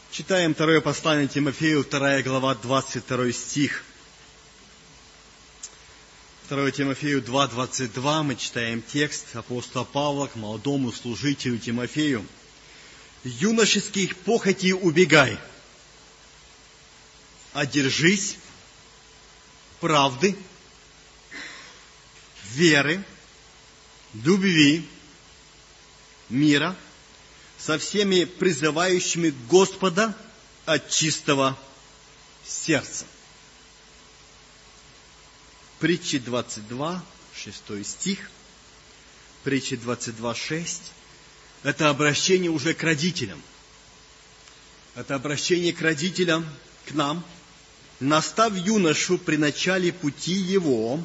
Читаем второе послание Тимофею, 2 глава, 22 стих. 2 Тимофею 2:22 мы читаем текст апостола Павла к молодому служителю Тимофею. «Юношеских похотей убегай, одержись правды, веры, любви, мира, со всеми призывающими Господа от чистого сердца». Притчи 22, 6 стих, Притчи 22, 6. Это обращение уже к родителям. Это обращение к родителям, к нам. «Настав юношу при начале пути его,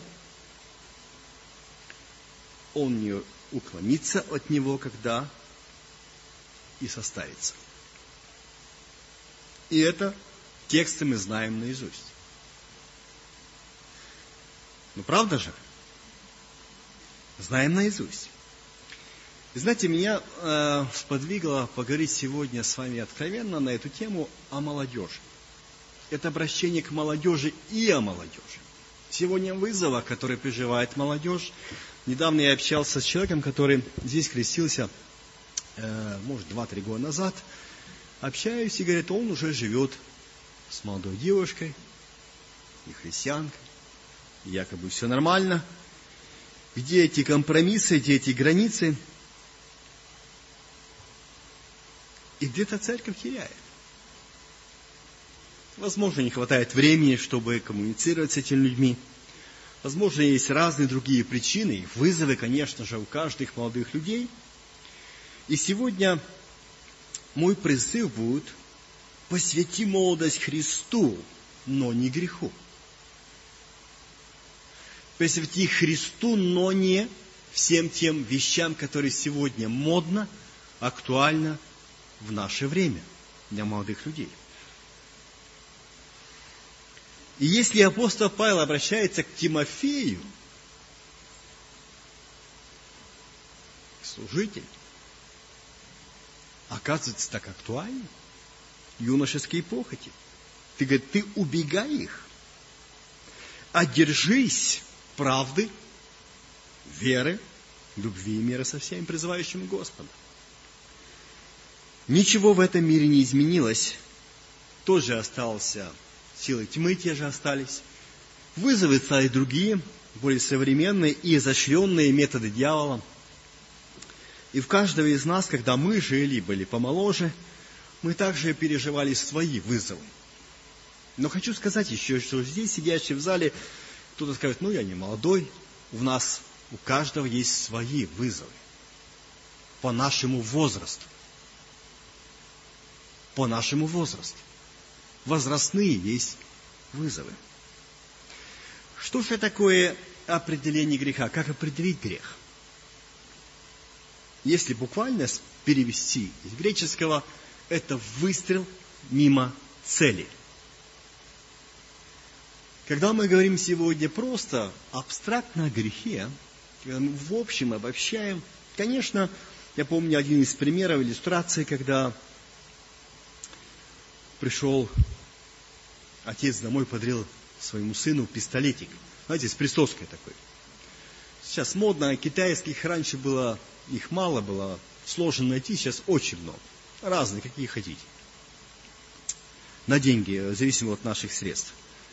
он не уклонится от него, когда и состарится». И это тексты мы знаем наизусть. Ну, правда же? Знаем наизусть. И знаете, меня сподвигло поговорить сегодня с вами откровенно на эту тему о молодежи. Это обращение к молодежи и о молодежи. Сегодня вызова, который переживает молодежь. Недавно я общался с человеком, который здесь крестился, может, 2-3 года назад. Общаюсь, и говорит, он уже живет с молодой девушкой, и христианкой. Якобы все нормально. Где эти компромиссы, где эти границы? И где-то церковь теряет. Возможно, не хватает времени, чтобы коммуницировать с этими людьми. Возможно, есть разные другие причины, и вызовы, конечно же, у каждых молодых людей. И сегодня мой призыв будет: посвяти молодость Христу, но не греху. Посвяти Христу, но не всем тем вещам, которые сегодня модно, актуально в наше время для молодых людей. И если апостол Павел обращается к Тимофею, служитель, оказывается так актуально, юношеские похоти. Ты, говорит, ты убегай их, одержись правды, веры, любви и мира со всеми призывающими Господа. Ничего в этом мире не изменилось. Тоже остался силы тьмы, те же остались. Вызовы стали другие, более современные и изощренные методы дьявола. И в каждого из нас, когда мы жили, были помоложе, мы также переживали свои вызовы. Но хочу сказать еще, что здесь, сидящие в зале, кто-то скажет, ну, я не молодой. У каждого есть свои вызовы. По нашему возрасту. По нашему возрасту. Возрастные есть вызовы. Что же такое определение греха? Как определить грех? Если буквально перевести из греческого, это выстрел мимо цели. Когда мы говорим сегодня просто абстрактно о грехе, когда мы в общем обобщаем, конечно, я помню один из примеров иллюстрации, когда пришел отец домой, подарил своему сыну пистолетик. Знаете, с присоской такой. Сейчас модно, китайских раньше было, их мало было, сложно найти, сейчас очень много. Разные, какие хотите. На деньги, зависимо от наших средств.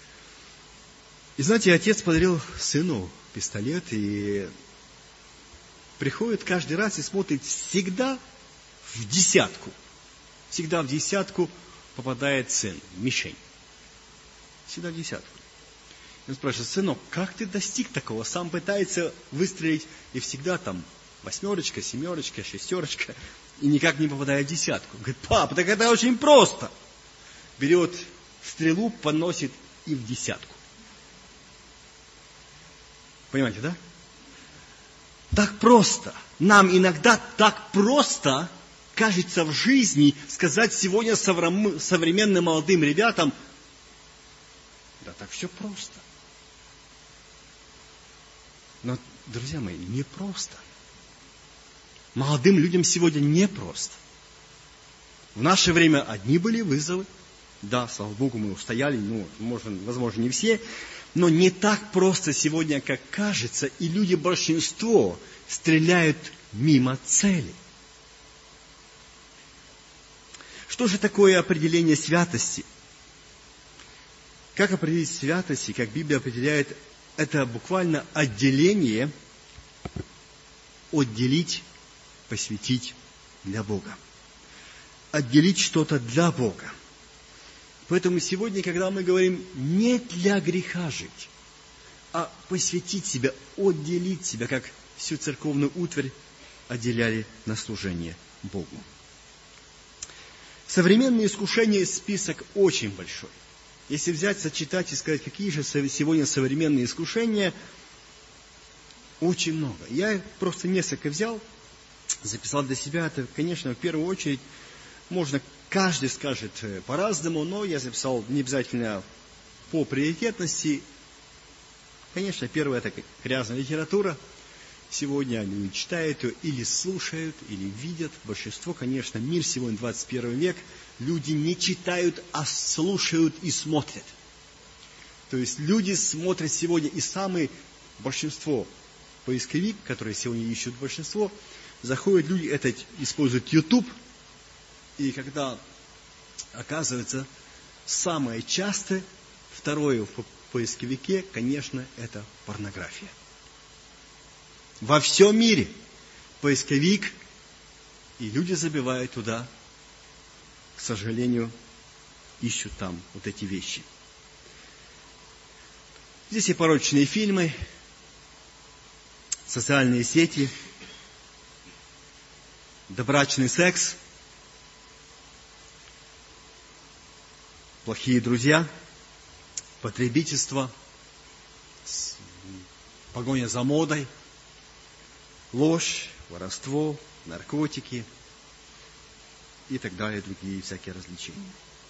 И знаете, отец подарил сыну пистолет, и приходит каждый раз и смотрит всегда в десятку. Всегда в десятку попадает сын, мишень. Всегда в десятку. И он спрашивает, сынок, как ты достиг такого? Сам пытается выстрелить, и всегда там 8, 7, 6, и никак не попадает в десятку. Говорит, папа, так это очень просто. Берет стрелу, поносит и в десятку. Понимаете, да? Так просто. Нам иногда так просто кажется в жизни сказать сегодня современным молодым ребятам, да так все просто. Но, друзья мои, не просто. Молодым людям сегодня не просто. В наше время одни были вызовы. Да, слава Богу, мы устояли, возможно, не все, но не так просто сегодня, как кажется, и люди, большинство, стреляют мимо цели. Что же такое определение святости? Как определить святость, и как Библия определяет, это буквально отделение, отделить, посвятить для Бога. Отделить что-то для Бога. Поэтому сегодня, когда мы говорим не для греха жить, а посвятить себя, отделить себя, как всю церковную утварь отделяли на служение Богу. Современные искушения, список очень большой. Если взять, сочетать и сказать, какие же сегодня современные искушения, очень много. Я просто несколько взял, записал для себя. Это, конечно, в первую очередь, каждый скажет по-разному, но я записал не обязательно по приоритетности. Конечно, первое – это грязная литература. Сегодня люди читают ее или слушают, или видят. Большинство, конечно, мир сегодня 21 век. Люди не читают, а слушают и смотрят. То есть люди смотрят сегодня, и самое большинство поисковик, которые сегодня ищут большинство, заходят люди, используют YouTube, и когда оказывается, самое частое, второе в поисковике, конечно, это порнография. Во всем мире поисковик, и люди забивают туда, к сожалению, ищут там вот эти вещи. Здесь и порочные фильмы, социальные сети, добрачный секс, плохие друзья, потребительство, погоня за модой, ложь, воровство, наркотики и так далее, другие всякие развлечения.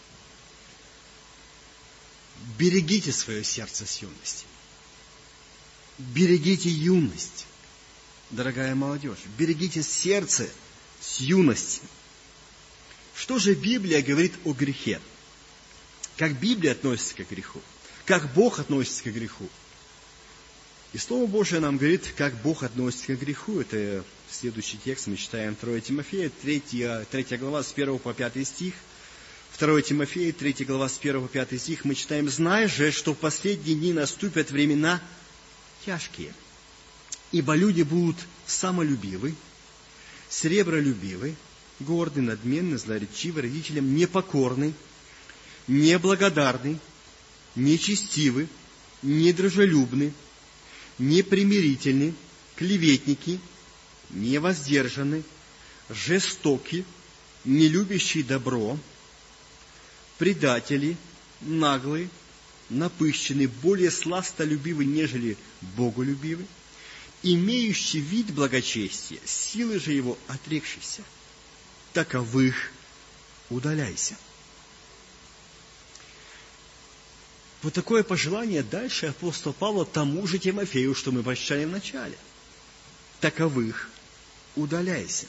Берегите свое сердце с юности. Берегите юность, дорогая молодежь. Берегите сердце с юности. Что же Библия говорит о грехе? Как Библия относится к греху? Как Бог относится к греху? И Слово Божие нам говорит, как Бог относится к греху. Это следующий текст, мы читаем 2 Тимофея, 3 глава, с 1 по 5 стих. 2 Тимофея, 3 глава, с 1 по 5 стих, мы читаем: «Знай же, что в последние дни наступят времена тяжкие, ибо люди будут самолюбивы, сребролюбивы, горды, надменны, злоречивы, родителям непокорны, неблагодарны, нечестивы, недружелюбны, непримирительны, клеветники, невоздержаны, жестоки, нелюбящие добро, предатели, наглые, напыщенные, более сластолюбивы, нежели боголюбивы, имеющий вид благочестия, силы же его отрекшийся. Таковых удаляйся». Вот такое пожелание дальше апостол Павла тому же Тимофею, что мы прочитали в начале. Таковых удаляйся.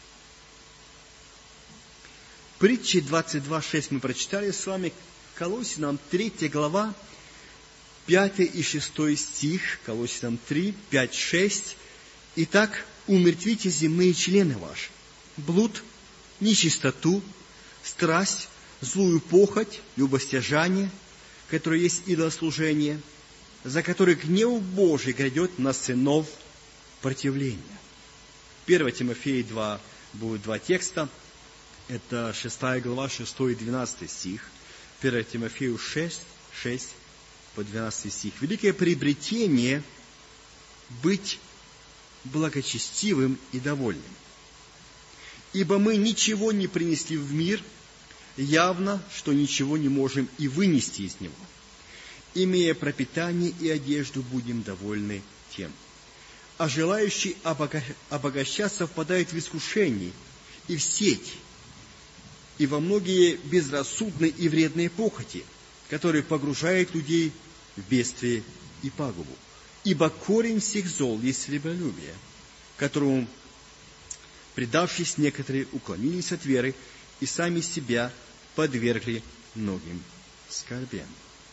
Притчи 22:6 мы прочитали с вами, Колоссянам 3 глава, 5 и 6 стих, Колоссянам 3, 5, 6. «Итак, умертвите земные члены ваши, блуд, нечистоту, страсть, злую похоть, любостяжание, которое есть идолослужение, за которое гнев Божий грядет на сынов противления». 1 Тимофея 2, будет два текста. Это 6 глава, 6 и 12 стих. 1 Тимофею 6 по 12 стих. «Великое приобретение быть благочестивым и довольным. Ибо мы ничего не принесли в мир, явно, что ничего не можем и вынести из него. Имея пропитание и одежду, будем довольны тем. А желающий обогащаться впадает в искушение и в сеть, и во многие безрассудные и вредные похоти, которые погружают людей в бедствие и пагубу. Ибо корень всех зол есть сребролюбие, которому, предавшись, некоторые уклонились от веры и сами себя подвергли многим скорбям.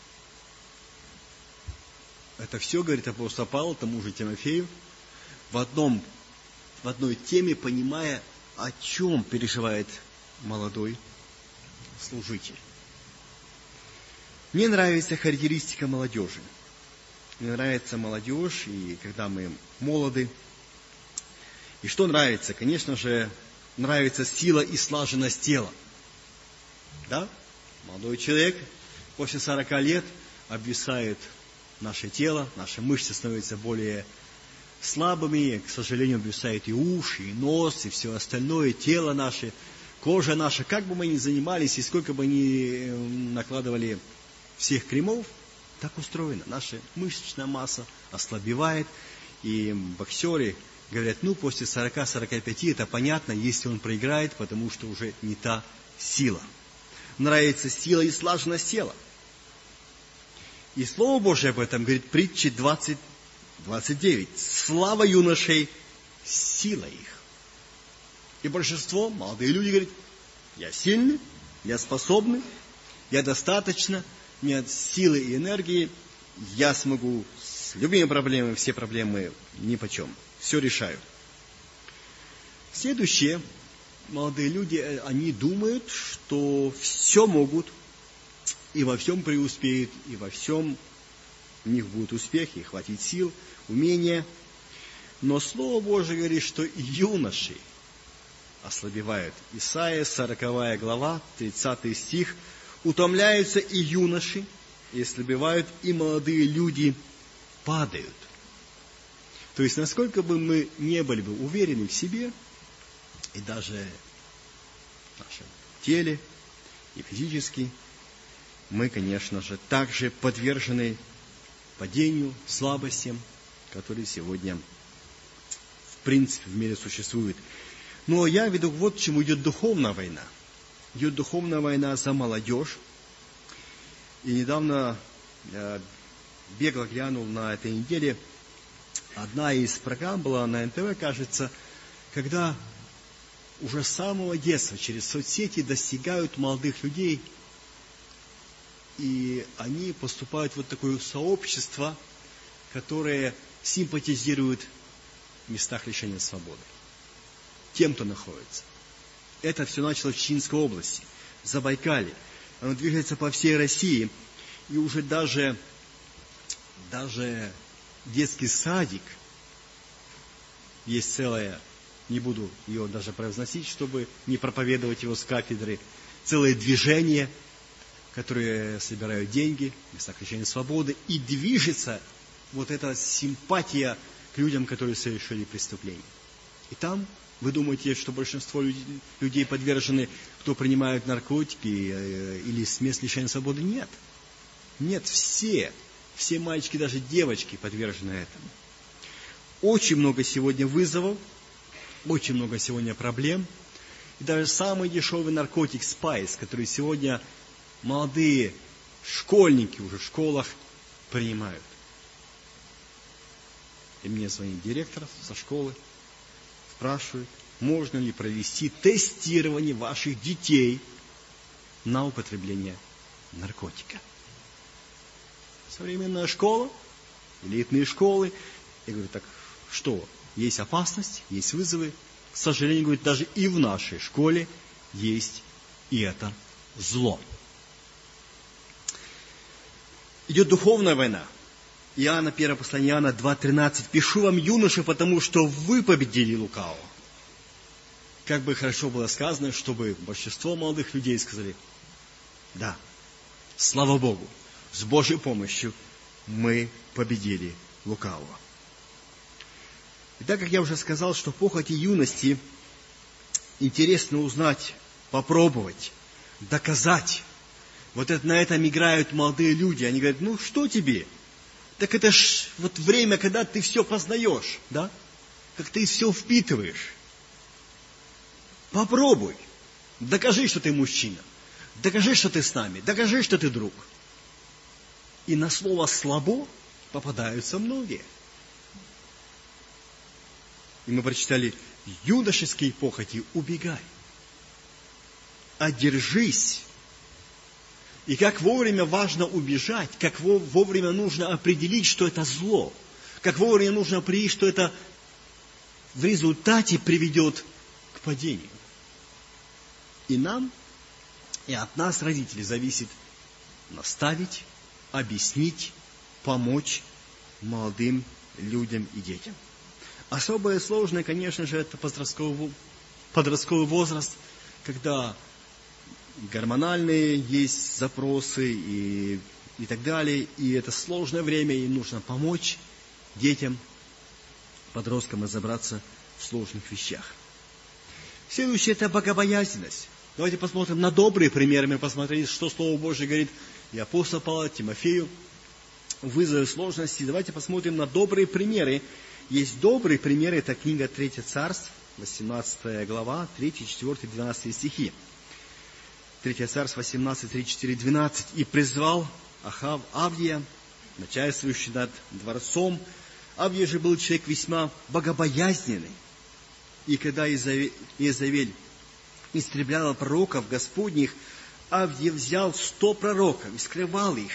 Это все, говорит апостол Павел тому же Тимофею, в одной теме, понимая, о чем переживает молодой служитель. Мне нравится характеристика молодежи. Мне нравится молодежь, и когда мы молоды. И что нравится? Конечно же, нравится сила и слаженность тела. Да? Молодой человек после 40 лет обвисает наше тело, наши мышцы становятся более слабыми, к сожалению, обвисают и уши, и нос, и все остальное, тело наше, кожа наша. Как бы мы ни занимались, и сколько бы ни накладывали всех кремов, так устроено. Наша мышечная масса ослабевает, и боксеры говорят, после 40-45 это понятно, если он проиграет, потому что уже не та сила. Нравится сила и слаженность тела. И Слово Божие об этом говорит, притчи 20:29. Слава юношей, сила их. И большинство, молодые люди говорят, я сильный, я способный, я достаточно, у меня силы и энергии, я смогу с любыми проблемами, все проблемы нипочем, все решаю. Следующее, молодые люди, они думают, что все могут, и во всем преуспеют, и во всем у них будут успехи, хватит сил, умения. Но Слово Божие говорит, что и юноши ослабевают. Исайя, 40 глава, 30 стих. Утомляются и юноши, и ослабевают, и молодые люди падают. То есть, насколько бы мы не были бы уверены в себе, и даже в нашем теле, и физически, мы, конечно же, также подвержены падению, слабостям, которые сегодня, в принципе, в мире существуют. Но я веду вот к чему идет духовная война. Идет духовная война за молодежь. И недавно я бегло глянул на этой неделе. Одна из программ была на НТВ, кажется, когда уже с самого детства через соцсети достигают молодых людей, и они поступают в вот такое сообщество, которое симпатизирует в местах лишения свободы. Тем, кто находится. Это все началось в Чинской области, в Забайкалье. Оно движется по всей России. И уже даже детский садик, есть целая, не буду ее даже произносить, чтобы не проповедовать его с кафедры, целое движение, которые собирают деньги в местах лишения свободы, и движется вот эта симпатия к людям, которые совершили преступление. И там, вы думаете, что большинство людей подвержены, кто принимают наркотики или с мест лишения свободы? Нет. Нет, все мальчики, даже девочки подвержены этому. Очень много сегодня вызовов, очень много сегодня проблем. И даже самый дешевый наркотик спайс, который сегодня молодые школьники уже в школах принимают. И мне звонит директор со школы, спрашивает, можно ли провести тестирование ваших детей на употребление наркотика. Современная школа, элитные школы. Я говорю, так что, есть опасность, есть вызовы. К сожалению, говорит, даже и в нашей школе есть и это зло. Идет духовная война. Иоанна, 1 послание Иоанна 2:13. «Пишу вам, юноши, потому что вы победили лукавого». Как бы хорошо было сказано, чтобы большинство молодых людей сказали, да, слава Богу, с Божьей помощью мы победили лукавого. И так как я уже сказал, что похоти юности интересно узнать, попробовать, доказать. Вот это, на этом играют молодые люди. Они говорят, ну что тебе? Так это ж вот время, когда ты все познаешь, да? Как ты все впитываешь. Попробуй. Докажи, что ты мужчина. Докажи, что ты с нами. Докажи, что ты друг. И на слово «слабо» попадаются многие. И мы прочитали, юношеские похоти убегай. одержись. И как вовремя важно убежать, как вовремя нужно определить, что это зло, как вовремя нужно определить, что это в результате приведет к падению. И нам, и от нас, родителей, зависит наставить, объяснить, помочь молодым людям и детям. Особое сложное, конечно же, это подростковый возраст, когда гормональные есть запросы и так далее. И это сложное время, и нужно помочь детям, подросткам разобраться в сложных вещах. Следующее – это богобоязненность. Давайте посмотрим на добрые примеры. Мы посмотрели, что Слово Божие говорит и апостол Павла, Тимофею, вызовы сложности. Давайте посмотрим на добрые примеры. Есть добрые примеры, это книга 3 Царств, 18 глава, 3, 4, 12 стихи. 3 Царств, 18, 3, 4, 12. «И призвал Ахав Авдия, начальствующий над дворцом. Авдия же был человек весьма богобоязненный. И когда Иезавель истребляла пророков Господних, Авдия взял 100 пророков и скрывал их».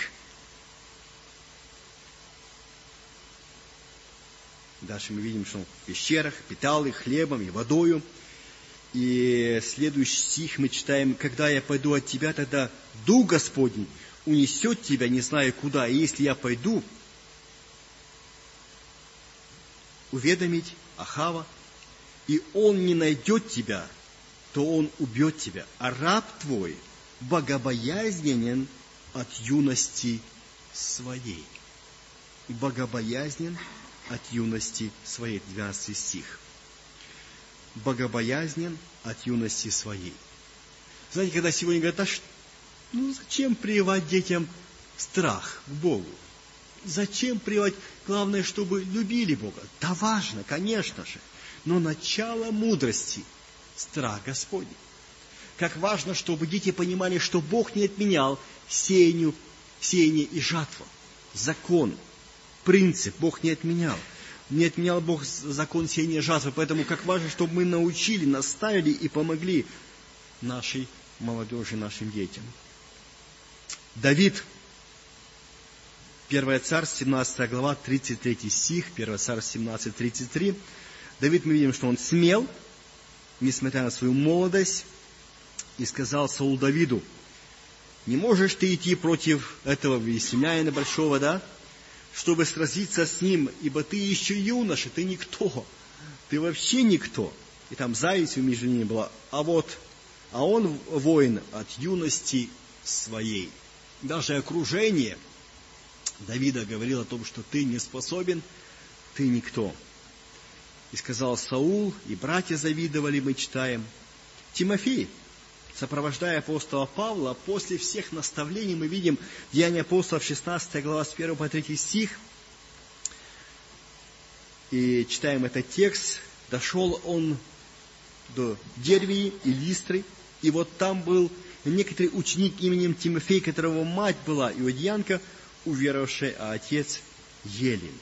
Дальше мы видим, что он в пещерах питал их хлебом и водою. И следующий стих мы читаем: «Когда я пойду от тебя, тогда Дух Господень унесет тебя, не зная куда. И если я пойду уведомить Ахава, и он не найдет тебя, то он убьет тебя. А раб твой богобоязненен от юности своей». Богобоязнен от юности своей. 12 стих. Богобоязнен от юности своей. Знаете, когда сегодня говорят, зачем прививать детям страх к Богу? Зачем прививать? Главное, чтобы любили Бога. Да, важно, конечно же. Но начало мудрости – страх Господень. Как важно, чтобы дети понимали, что Бог не отменял сеяние и жатву. Закон, принцип Бог не отменял. Не отменял Бог закон сеяния и жатвы. Поэтому как важно, чтобы мы научили, наставили и помогли нашей молодежи, нашим детям. Давид, 1 Царств, 17 глава, 33 стих, 1 Царств, 17, 33. Давид, мы видим, что он смел, несмотря на свою молодость, и сказал Саул Давиду: «Не можешь ты идти против этого весемяина большого, да? Чтобы сразиться с ним, ибо ты еще юноша, ты никто, ты вообще никто». И там зависть между ними была. А он воин от юности своей. Даже окружение Давида говорило о том, что ты не способен, ты никто. И сказал Саул, и братья завидовали, мы читаем. Тимофей, сопровождая апостола Павла, после всех наставлений мы видим Деяния апостолов, 16 глава, с 1 по 3 стих. И читаем этот текст. Дошел он до Дервии и Листры, и вот там был некоторый ученик именем Тимофей, которого мать была иудеянка, уверовавшая, а отец Елин.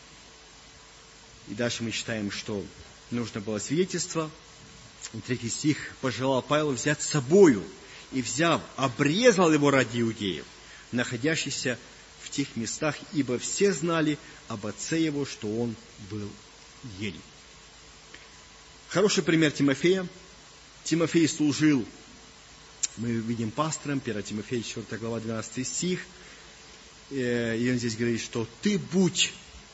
И дальше мы читаем, что нужно было свидетельство. 3 стих. «Пожелал Павел взять с собою, и, взяв, обрезал его ради иудеев, находящихся в тех местах, ибо все знали об отце его, что он был ель». Хороший пример Тимофея. Тимофей служил, мы видим, пастором, 1 Тимофея, 4 глава, 12 стих. И он здесь говорит, что ты будь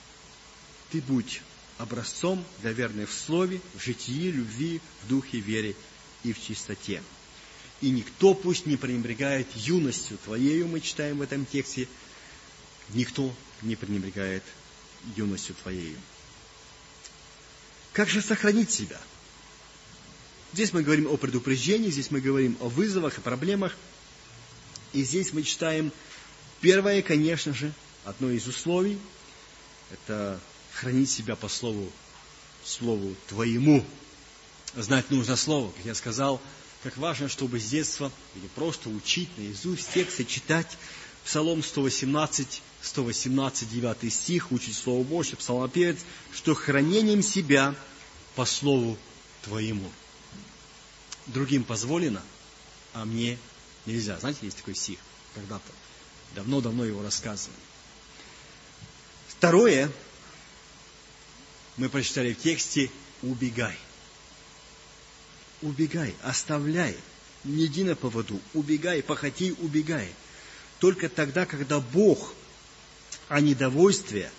образцом для верных в слове, в житии, любви, в духе, вере и в чистоте. И никто пусть не пренебрегает юностью твоею, мы читаем в этом тексте. Никто не пренебрегает юностью твоею. Как же сохранить себя? Здесь мы говорим о предупреждении, здесь мы говорим о вызовах и проблемах. И здесь мы читаем первое, конечно же, одно из условий – это хранить себя по слову твоему. Знать нужно слово. Как я сказал, как важно, чтобы с детства или просто учить наизусть тексты, читать Псалом 118, 9 стих, учить Слово Божье, псалмопевец, что хранением себя по слову твоему. Другим позволено, а мне нельзя. Знаете, есть такой стих, когда-то, давно-давно его рассказывали. Второе, мы прочитали в тексте, убегай. Убегай, оставляй, не иди на поводу, убегай, похоти, убегай. Только тогда, когда Бог, а не удовольствие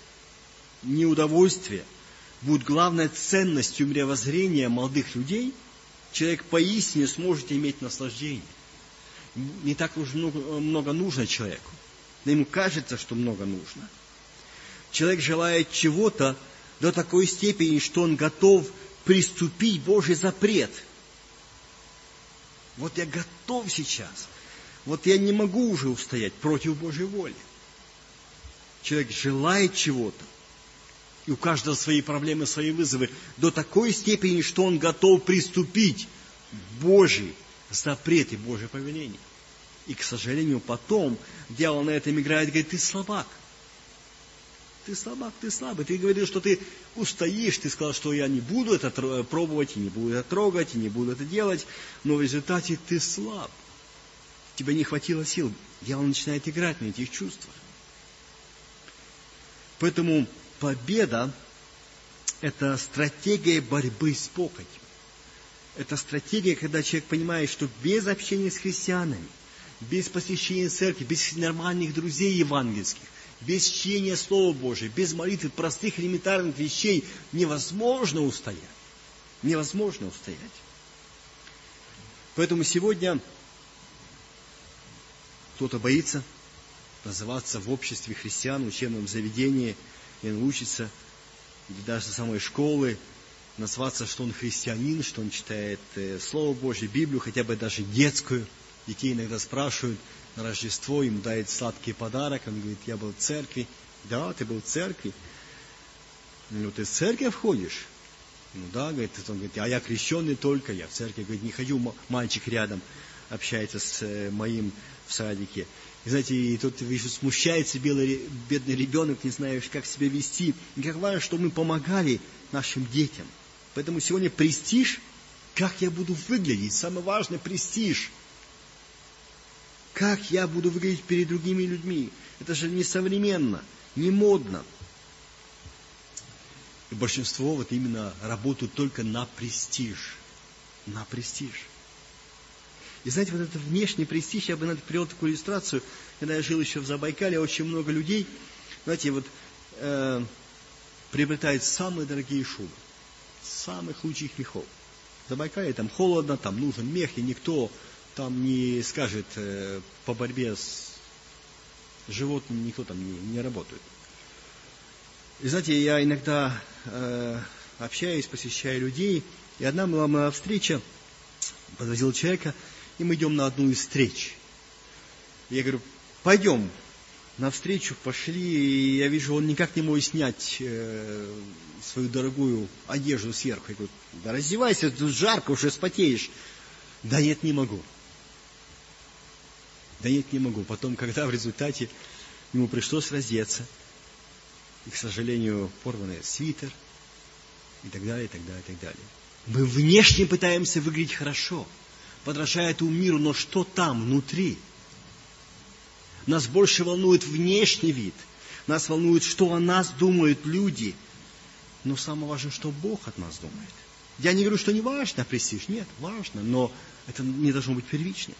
будет главной ценностью мировоззрения молодых людей, человек поистине сможет иметь наслаждение. Не так уж много нужно человеку. Но ему кажется, что много нужно. Человек желает чего-то до такой степени, что он готов приступить Божий запрет. Вот я готов сейчас. Вот я не могу уже устоять против Божьей воли. Человек желает чего-то. И у каждого свои проблемы, свои вызовы. До такой степени, что он готов приступить Божий запрет и Божье повеление. И, к сожалению, потом дьявол на этом играет, говорит, ты слабак. Ты слабак, ты слабый. Ты говорил, что ты устоишь. Ты сказал, что я не буду это пробовать, и не буду это трогать, и не буду это делать. Но в результате ты слаб. Тебе не хватило сил. Дьявол начинает играть на этих чувствах. Поэтому победа – это стратегия борьбы с похотью. Это стратегия, когда человек понимает, что без общения с христианами, без посещения церкви, без нормальных друзей евангельских, без чтения Слова Божия, без молитвы, простых элементарных вещей невозможно устоять. Невозможно устоять. Поэтому сегодня кто-то боится называться в обществе христиан, в учебном заведении, и он учится, или даже со самой школы, назваться, что он христианин, что он читает Слово Божье, Библию, хотя бы даже детскую. Детей иногда спрашивают на Рождество, им дают сладкий подарок, он говорит, я был в церкви. Да, ты был в церкви. Ну, ты в церковь ходишь? Ну да, говорит, он говорит, а я крещеный только, я в церкви, говорит, не хожу, мальчик рядом общается с моим в садике. И знаете, и тут, вижу, смущается бедный ребенок, не знаешь, как себя вести. И как важно, чтобы мы помогали нашим детям. Поэтому сегодня престиж, как я буду выглядеть, самое важное престиж. Как я буду выглядеть перед другими людьми. Это же не современно, не модно. И большинство вот именно работают только на престиж. На престиж. И знаете, вот этот внешний престиж, я бы на это привел такую иллюстрацию. Когда я жил еще в Забайкале, очень много людей, знаете, вот приобретают самые дорогие шубы, самых лучших мехов. В Забайкале там холодно, там нужен мех, и никто там не скажет по борьбе с животными, никто там не работает. И знаете, я иногда общаюсь, посещаю людей, и одна была моя встреча, подвозил человека, и мы идем на одну из встреч. Я говорю, пойдем навстречу, пошли, и я вижу, он никак не может снять свою дорогую одежду сверху. Я говорю, да раздевайся, тут жарко, уже спотеешь. Да нет, не могу. Да нет, не могу. Потом, когда в результате ему пришлось раздеться, и, к сожалению, порванный свитер, и так далее, и так далее, и так далее. Мы внешне пытаемся выглядеть хорошо, подражая этому миру, но что там, внутри? Нас больше волнует внешний вид. Нас волнует, что о нас думают люди. Но самое важное, что Бог от нас думает. Я не говорю, что не важно престиж. Нет, важно, но это не должно быть первичным.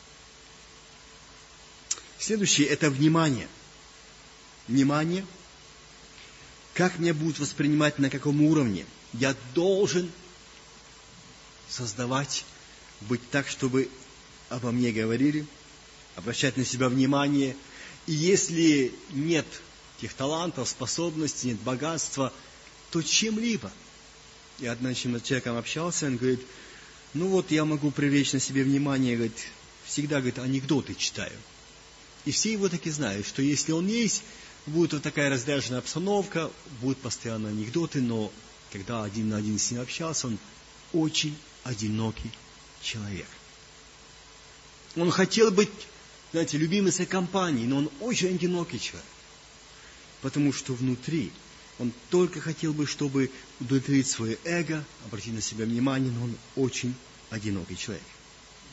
Следующее – это внимание. Внимание. Как меня будут воспринимать, на каком уровне? Я должен создавать, быть так, чтобы обо мне говорили, обращать на себя внимание. И если нет тех талантов, способностей, нет богатства, то чем-либо. Я однажды с человеком общался, он говорит, ну вот я могу привлечь на себе внимание, говорит, всегда, говорит, анекдоты читаю. И все его таки знают, что если он есть, будет вот такая разряженная обстановка, будут постоянно анекдоты, но когда один на один с ним общался, он очень одинокий человек. Он хотел быть, знаете, любимым своей компанией, но он очень одинокий человек. Потому что внутри он только хотел бы, чтобы удовлетворить свое эго, обратить на себя внимание, но он очень одинокий человек.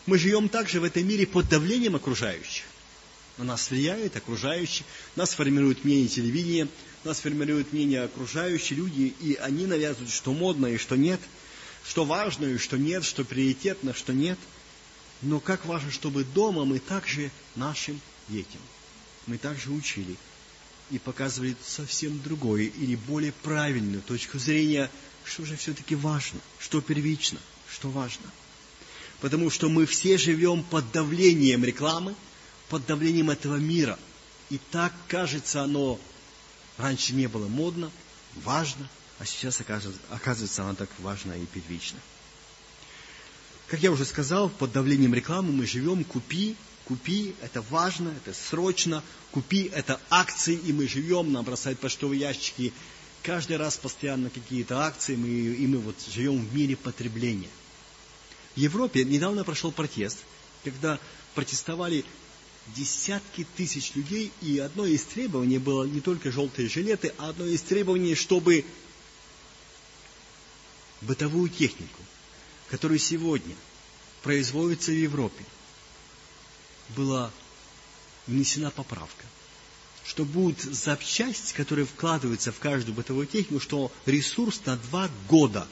Мы живем также в этом мире под давлением окружающих. На нас влияет окружающие, нас формирует мнение телевидения, нас формирует мнение окружающие люди, и они навязывают, что модно и что нет, что важно и что нет, что приоритетно, что нет. Но как важно, чтобы дома мы также нашим детям, мы также учили и показывали совсем другое или более правильную точку зрения, что же все-таки важно, что первично, что важно. Потому что мы все живем под давлением рекламы, под давлением этого мира. И так, кажется, оно раньше не было модно, важно, а сейчас, оказывается, оно так важно и первично. Как я уже сказал, под давлением рекламы мы живем, купи, это важно, это срочно, купи, это акции, и мы живем, нам бросают почтовые ящики, каждый раз постоянно какие-то акции, и мы вот живем в мире потребления. В Европе недавно прошел протест, когда протестовали десятки тысяч людей, и одно из требований было не только желтые жилеты, а одно из требований, чтобы бытовую технику, которая сегодня производится в Европе, была внесена поправка, что будет запчасть, которая вкладывается в каждую бытовую технику, что ресурс на 2 года.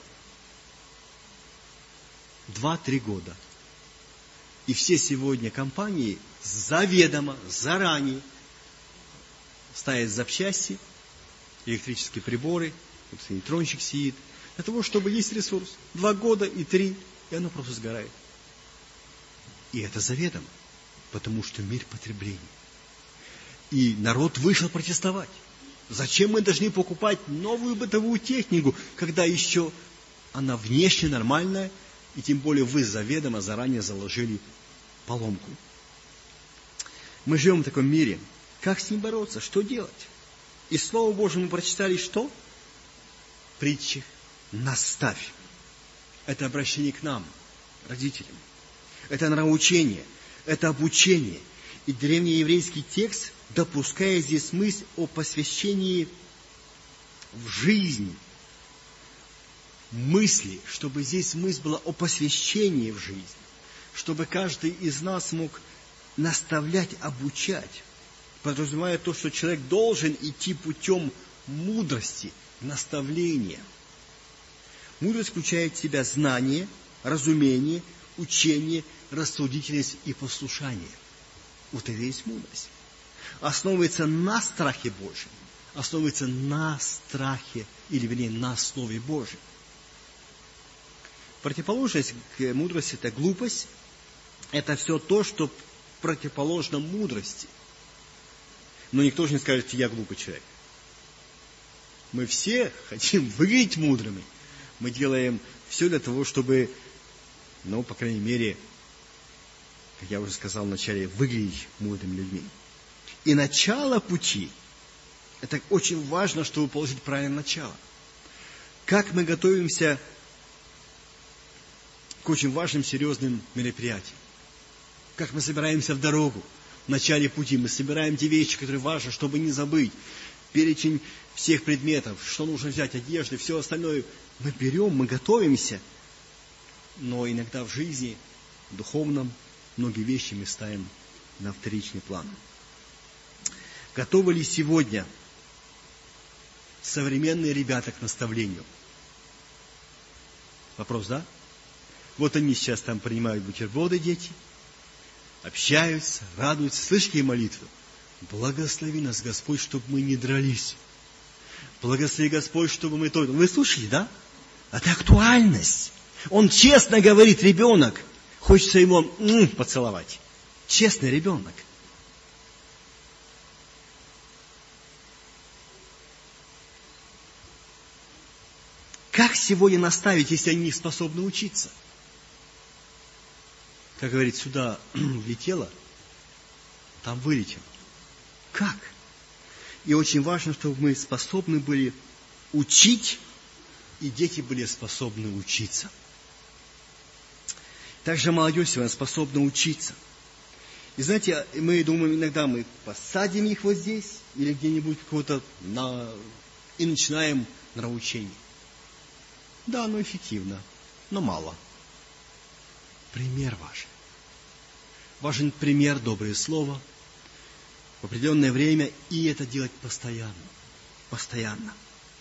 2-3 года. И все сегодня компании заведомо, заранее ставят запчасти, электрические приборы, вот нейтрончик сидит, для того, чтобы есть ресурс. 2 года и 3, и оно просто сгорает. И это заведомо, потому что мир потребления. И народ вышел протестовать. Зачем мы должны покупать новую бытовую технику, когда еще она внешне нормальная, и тем более вы заведомо заранее заложили поломку. Мы живем в таком мире. Как с ним бороться? Что делать? И Слово Божие мы прочитали что? Притчи. Наставь. Это обращение к нам, родителям. Это нравоучение. Это обучение. И древнееврейский текст допускает здесь мысль о посвящении в жизнь. Мысли, чтобы здесь мысль была о посвящении в жизнь. Чтобы каждый из нас мог наставлять, обучать, подразумевая то, что человек должен идти путем мудрости, наставления. Мудрость включает в себя знание, разумение, учение, рассудительность и послушание. Вот это и есть мудрость. Основывается на страхе Божьем, основывается на страхе, или вернее, на Слове Божьем. Противоположность к мудрости – это глупость. Это все то, что противоположно мудрости. Но никто же не скажет, что я глупый человек. Мы все хотим выглядеть мудрыми. Мы делаем все для того, чтобы, по крайней мере, как я уже сказал вначале, выглядеть мудрыми людьми. И начало пути – это очень важно, чтобы положить правильное начало. Как мы готовимся к очень важным, серьезным мероприятиям. Как мы собираемся в дорогу, в начале пути. Мы собираем те вещи, которые важны, чтобы не забыть. Перечень всех предметов, что нужно взять, одежды, все остальное. Мы берем, мы готовимся. Но иногда в жизни, в духовном, многие вещи мы ставим на вторичный план. Готовы ли сегодня современные ребята к наставлению? Вопрос, да? Вот они сейчас там принимают бутерброды, дети, общаются, радуются. Слышите молитву? Благослови нас, Господь, чтобы мы не дрались. Благослови, Господь, чтобы мы то... Вы слушали, да? Это актуальность. Он честно говорит, ребенок. Хочется его поцеловать. Честный ребенок. Как сегодня наставить, если они не способны учиться? Как говорит, сюда влетело, там вылетело. Как? И очень важно, чтобы мы способны были учить, и дети были способны учиться. Также молодежь сегодня способна учиться. И знаете, мы думаем, иногда мы посадим их вот здесь, или где-нибудь и начинаем нравоучение. Да, оно эффективно, но мало. Пример важен. Важен пример, доброе слово в определенное время, и это делать постоянно. Постоянно.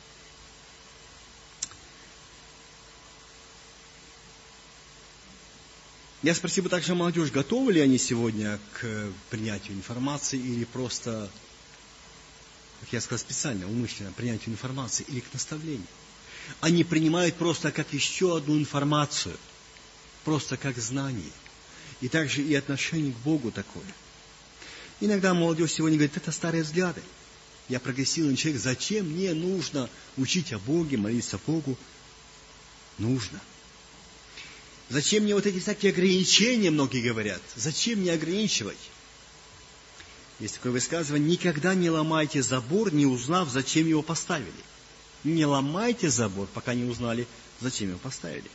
Я спросил бы также молодежь, готовы ли они сегодня к принятию информации или просто, как я сказал специально, умышленно, принятию информации или к наставлению. Они принимают просто как еще одну информацию, просто как знание. И также и отношение к Богу такое. Иногда молодежь сегодня говорит, это старые взгляды. Я прогрессивный человек, зачем мне нужно учить о Боге, молиться Богу? Нужно. Зачем мне вот эти всякие ограничения, многие говорят? Зачем мне ограничивать? Есть такое высказывание, никогда не ломайте забор, не узнав, зачем его поставили. Не ломайте забор, пока не узнали, зачем его поставили.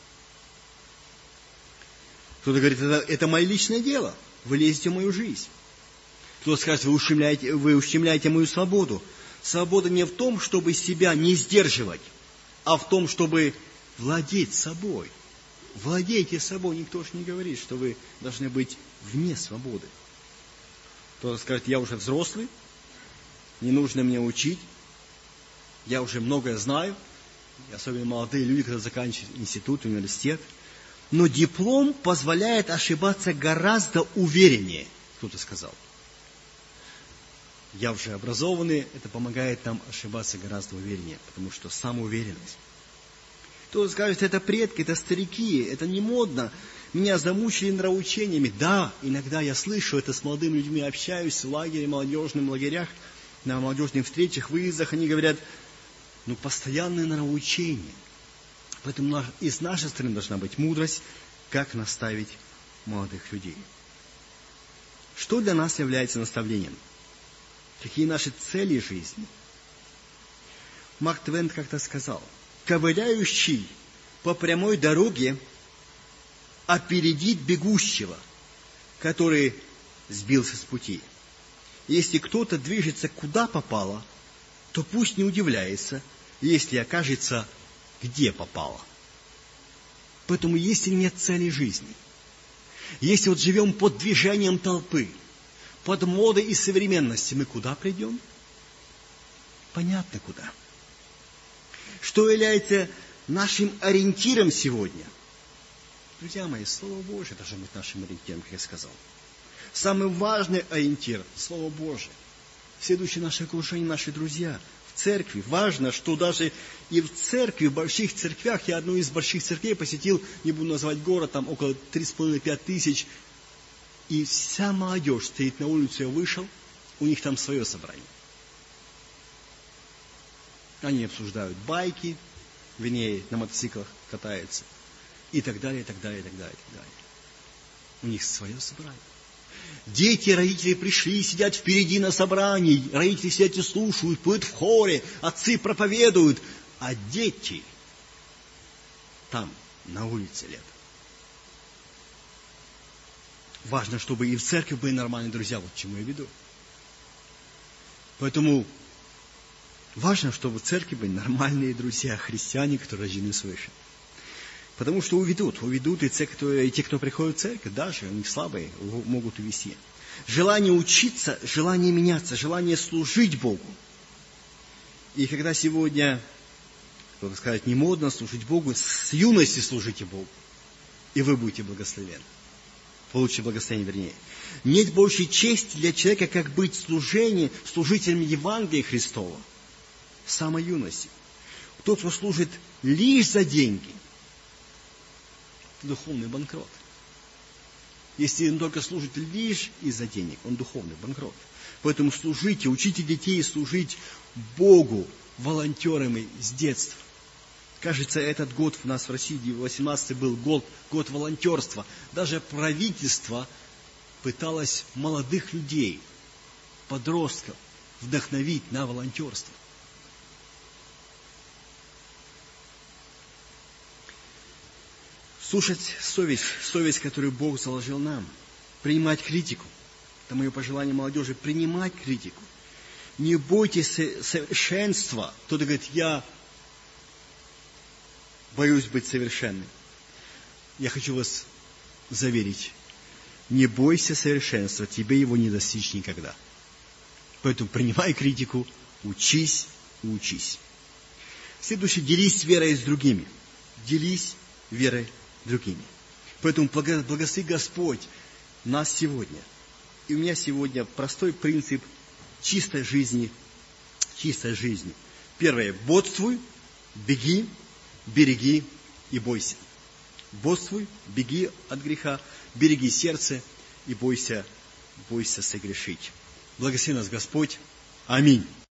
Кто-то говорит, это мое личное дело, вы лезете в мою жизнь. Кто-то скажет, вы ущемляете мою свободу. Свобода не в том, чтобы себя не сдерживать, а в том, чтобы владеть собой. Владейте собой, никто же не говорит, что вы должны быть вне свободы. Кто-то скажет, я уже взрослый, не нужно мне учить, я уже многое знаю, особенно молодые люди, когда заканчивают институт, университет. Но диплом позволяет ошибаться гораздо увереннее, кто-то сказал. Я уже образованный, это помогает нам ошибаться гораздо увереннее, потому что самоуверенность. Кто-то скажет, это предки, это старики, это не модно. Меня замучили нравоучениями. Да, иногда я слышу это с молодыми людьми, общаюсь в лагере, молодежных лагерях, на молодежных встречах, выездах. Они говорят, постоянное нравоучение. Поэтому и с нашей стороны должна быть мудрость, как наставить молодых людей. Что для нас является наставлением? Какие наши цели жизни? Марк Твен как-то сказал, ковыляющий по прямой дороге опередит бегущего, который сбился с пути. Если кто-то движется куда попало, то пусть не удивляется, если окажется где попало. Поэтому если нет цели жизни, если живем под движением толпы, под модой и современностью, мы куда придем? Понятно куда. Что является нашим ориентиром сегодня? Друзья мои, Слово Божие должно быть нашим ориентиром, как я сказал. Самый важный ориентир – Слово Божие. Следующее наше окружение, наши друзья. В церкви важно, что даже и в церкви, в больших церквях, я одну из больших церквей посетил, не буду называть город, там около 3,5-5 тысяч, и вся молодежь стоит на улице, я вышел, у них там свое собрание. Они обсуждают байки, вернее, на мотоциклах катаются, и так далее, и так далее, и так далее, и так далее. У них свое собрание. Дети, родители пришли, сидят впереди на собрании, родители сидят и слушают, поют в хоре, отцы проповедуют, а дети там, на улице летом. Важно, чтобы и в церкви были нормальные друзья, вот к чему я веду. Поэтому важно, чтобы в церкви были нормальные друзья, христиане, которые рождены свыше. Потому что уведут и те, кто приходит в церковь, даже у них слабые, могут увести. Желание учиться, желание меняться, желание служить Богу. И когда сегодня, кто-то скажет, не модно служить Богу, с юности служите Богу, и вы будете благословенны. Получите благословение, вернее. Нет большей чести для человека, как быть служителем Евангелия Христова с самой юности. Тот, кто служит лишь за деньги, духовный банкрот. Если он только служит лишь из-за денег, он духовный банкрот. Поэтому служите, учите детей служить Богу волонтерами с детства. Кажется, этот год у нас в России, 18-й, был год волонтерства. Даже правительство пыталось молодых людей, подростков, вдохновить на волонтерство. Слушать совесть, которую Бог заложил нам. Принимать критику. Это мое пожелание молодежи. Принимать критику. Не бойтесь совершенства. Кто-то говорит, я боюсь быть совершенным. Я хочу вас заверить. Не бойся совершенства, тебе его не достичь никогда. Поэтому принимай критику, учись и учись. Следующее, делись верой с другими. Делись верой с другими. Поэтому благослови Господь нас сегодня. И у меня сегодня простой принцип чистой жизни. Чистой жизни. Первое. Бодствуй, беги, береги и бойся. Бодствуй, беги от греха, береги сердце и бойся согрешить. Благослови нас Господь. Аминь.